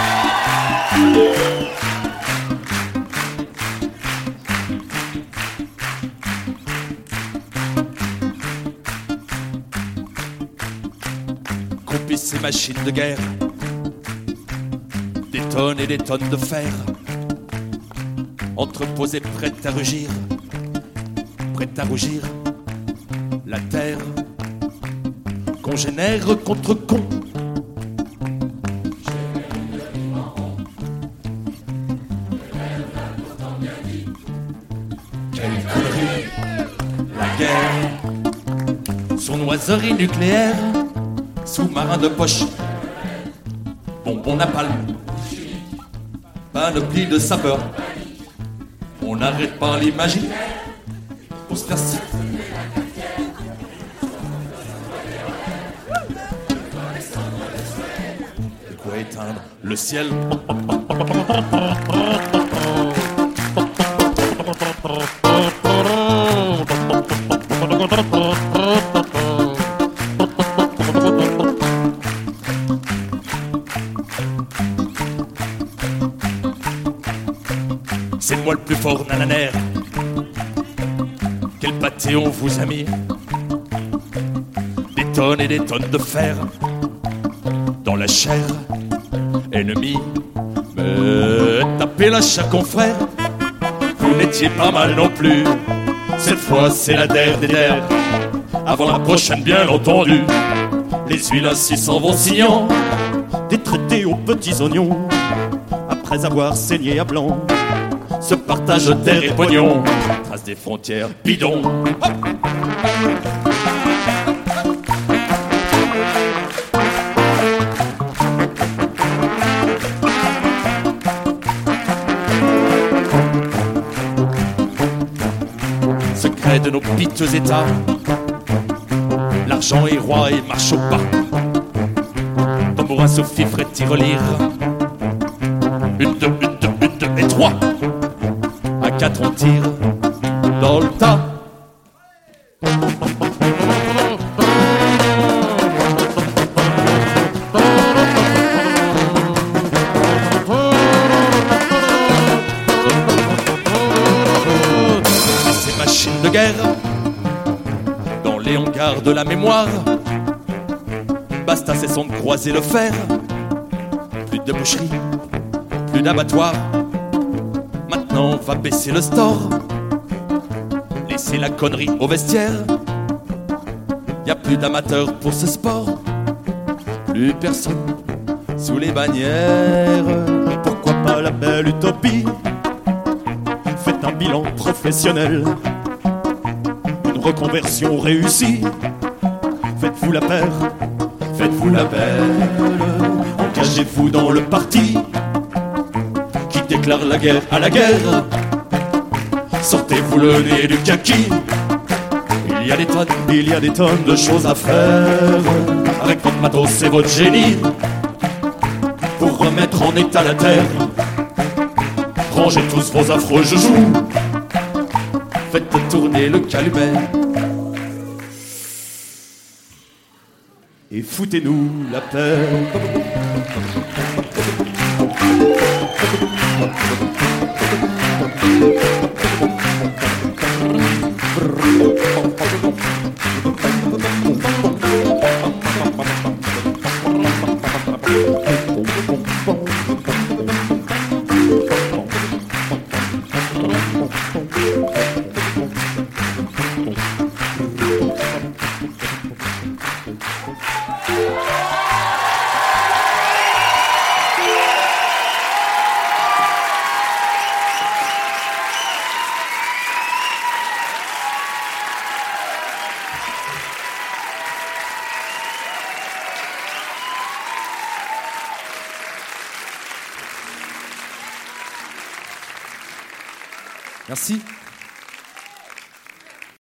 Groupissent ces machines de guerre, des tonnes et des tonnes de fer, entreposées prêtes à rugir, prêtes à rougir la terre, congénère contre con. Quelle connerie, la guerre, sournoiserie nucléaire, sous-marin de poche, bonbon napalm, panoplie de sapeurs. On n'arrête pas l'imaginaire pour se faire ci. De quoi éteindre le ciel. C'est moi le plus fort, nananère. Quel pâté on vous a mis. Des tonnes et des tonnes de fer dans la chair ennemie. Me tapez la chair, confrère. Vous n'étiez pas mal non plus. Cette fois c'est la der des der. Avant la prochaine bien entendu. Les huiles ainsi s'en vont signant des traités aux petits oignons. Après avoir saigné à blanc, ce partage de terre et pognon, trace des frontières bidons. Secret de nos piteux états, l'argent est roi et marche au pas. Tambourin, Sophie, ferait tirelire. Une, deux et trois. À quatre on tire dans le tas. Ces machines de guerre dans les hangars de la mémoire. Basta, cessons de croiser le fer. Plus de boucherie, plus d'abattoir. Maintenant on va baisser le store. Laissez la connerie au vestiaire. Y a plus d'amateurs pour ce sport. Plus personne sous les bannières. Mais pourquoi pas la belle utopie? Faites un bilan professionnel, une reconversion réussie. Faites-vous la paire, faites-vous la belle. Engagez-vous dans le parti qui déclare la guerre à la guerre. Sortez-vous le nez du kaki. Il y a des tonnes de choses à faire avec votre matos et votre génie pour remettre en état la terre. Rangez tous vos affreux joujoux. Faites tourner le calumet et foutez-nous la paix. Merci.